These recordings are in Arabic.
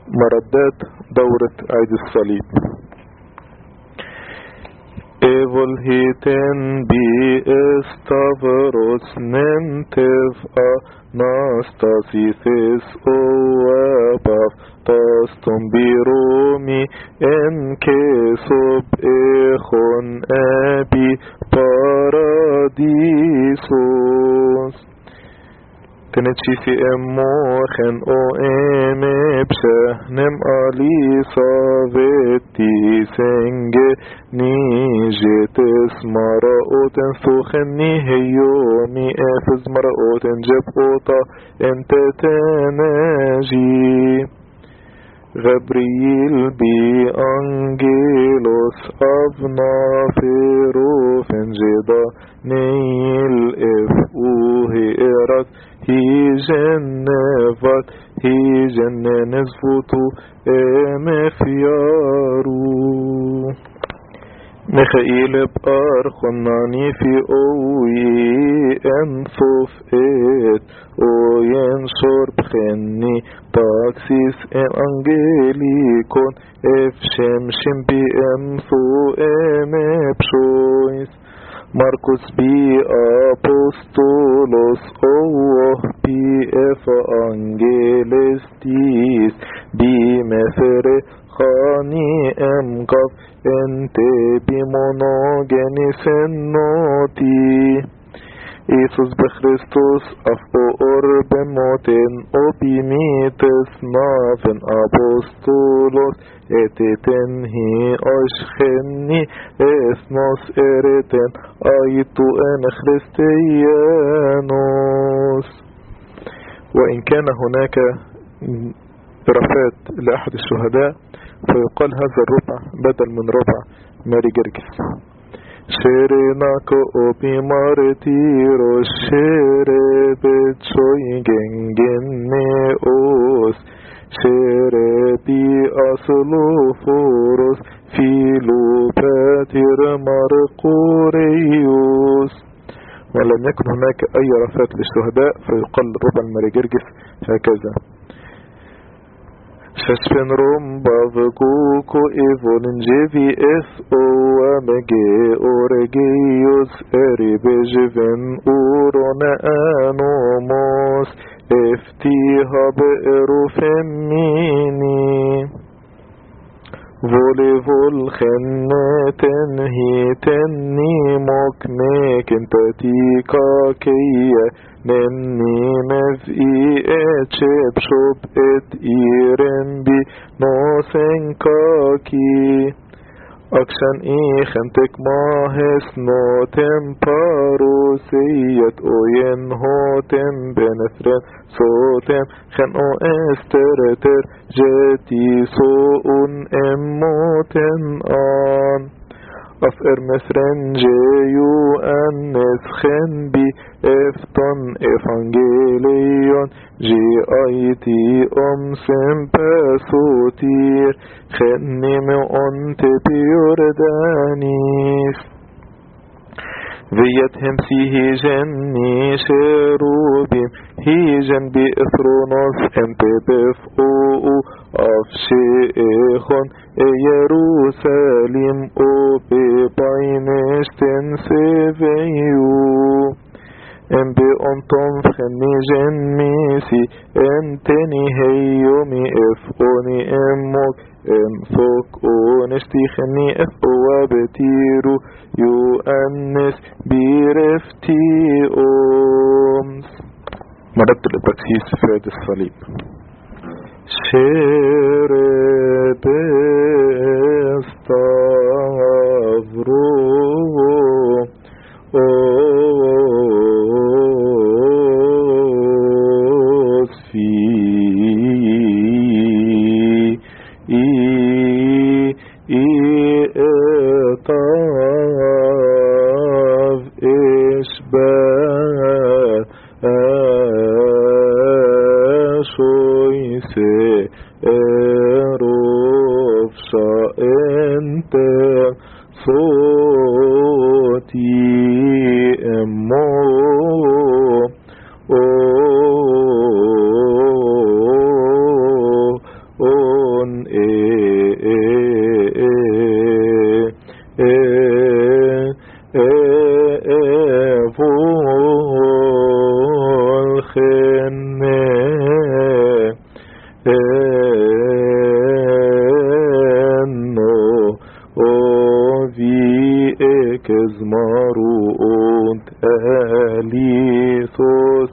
مردات دورة عيد الصليب. Evil hiten bi Stavros nentev Anastasis oabav tastum biromi enkesob echon abi paradisos. تنتشي في اموخن او امبشهنم اليسا ويتي سنج نيجيتس مرأوتن سوخني هيومي افز مرأوتن جبوطا انت تناجي غبريل بي انجيلوس افنا فيروفن جدا نيل اف اوهي ارات هي جنفات هي جنن زفوتو امفيارو ميخائيل بأرخناني في اوي انصف ات او ينشر بخني تاكسيس ان انجيليكون اف شمشم بي امثو امبشويس Marcus bi apostolos ouh bi evangelistis bi mefere khani emkaf ente bi monogenis noti Isus b'Christus af orbe moten obimites naven apostolos eteten hi oshcheni esnos ereten aitu en Christianos. وإن كان هناك رفات لأحد الشهداء فيقال هذا الربع بدل من ربع ماري جرجس. شيريناكو اوبي مارتيرو شيري بتشوي جنجنيوس شيري بي اصلو فوروس فيلو باتير مارقوريوس. ولم يكن هناك اي رفات للشهداء فيقال ربع الماريجرجس هكذا. ششفن رومبا وكوكو ايفولن جيفي اس او امجي اورجيوس اريبجفن اورونا انوموس افتيها بإروفميني فولي فول خنتن هيتني مكمك انتتيكا كيه نني مفئي اتشب شب ات ايرن بي نوسنكاكي اكشن اي خنتك ماهس نوتم باروسيت اوين هوتم بنفرن صوتم خن او استرتر جتي سوء اموتن آن أفر مسرن جيو أنس خن بي افتن إفانجيليون جي آيتي سمباسوتير خني مؤنت بيوردانيس فيتهم سيه جني شروبيم هي جنبي إثرونوس انت بفقو أفشيخون يروساليم او بباينشتن سيفيو ام بي انتم فخني جنميسي انتني هيومي افقوني امك امسوك ونشتي خني افقوا بتيرو يو انس بيرفتي امس. مرد الابراكسيس في عيد الصليب. شرب ستافرو في اطاف اشباه شويسه vi ekesmaru und elisos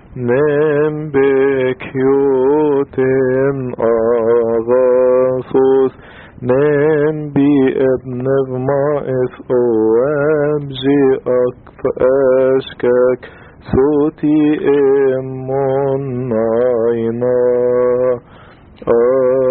nembekyoten agasos nembi ebnev maes oabji akfashkak soti emon ayna